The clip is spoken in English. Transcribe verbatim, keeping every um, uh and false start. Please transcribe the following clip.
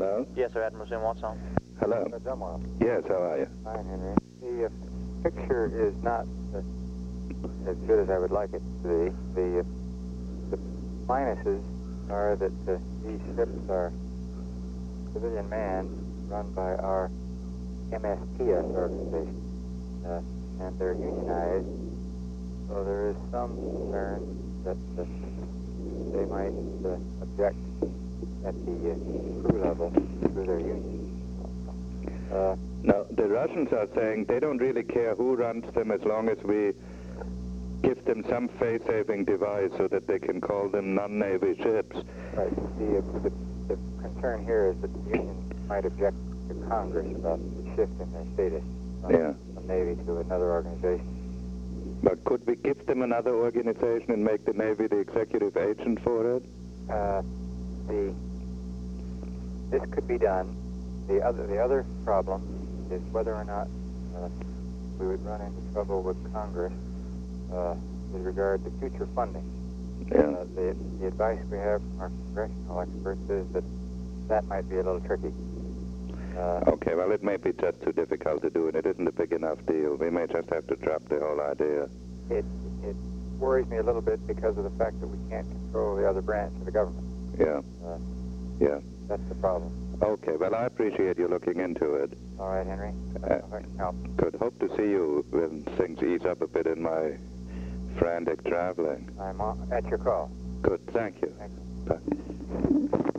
Hello? Yes, sir, Admiral Jim Watson. Hello? Uh, Dunwell. Yes, how are you? Fine, Henry. The uh, picture is not uh, as good as I would like it to be. The, uh, the minuses are that uh, these ships are civilian manned, run by our M S P S organization, uh, and they're unionized, so there is some concern that uh, they might uh, object at the uh, crew level through their union. Uh, No, the Russians are saying they don't really care who runs them as long as we give them some face-saving device so that they can call them non-Navy ships. right. The, uh, the, the concern here is that the union might object to Congress about the shift in their status from, Yeah. from Navy to another organization. But could we give them another organization and make the Navy the executive agent for it? Uh, the this could be done. The other the other problem is whether or not uh, we would run into trouble with Congress uh, with regard to future funding. Yeah. Uh, the, the advice we have from our congressional experts is that that might be a little tricky. Uh, Okay, well, it may be just too difficult to do, and it isn't a big enough deal. We may just have to drop the whole idea. it it worries me a little bit because of the fact that we can't control the other branch of the government. Yeah, Uh, yeah. that's the problem. Okay, well, I appreciate you looking into it. All right, Henry. I Uh, don't know if I can help. Good. Hope to see you when things ease up a bit in my frantic traveling. I'm on, at your call. Good. Thank you. Thank you. Bye.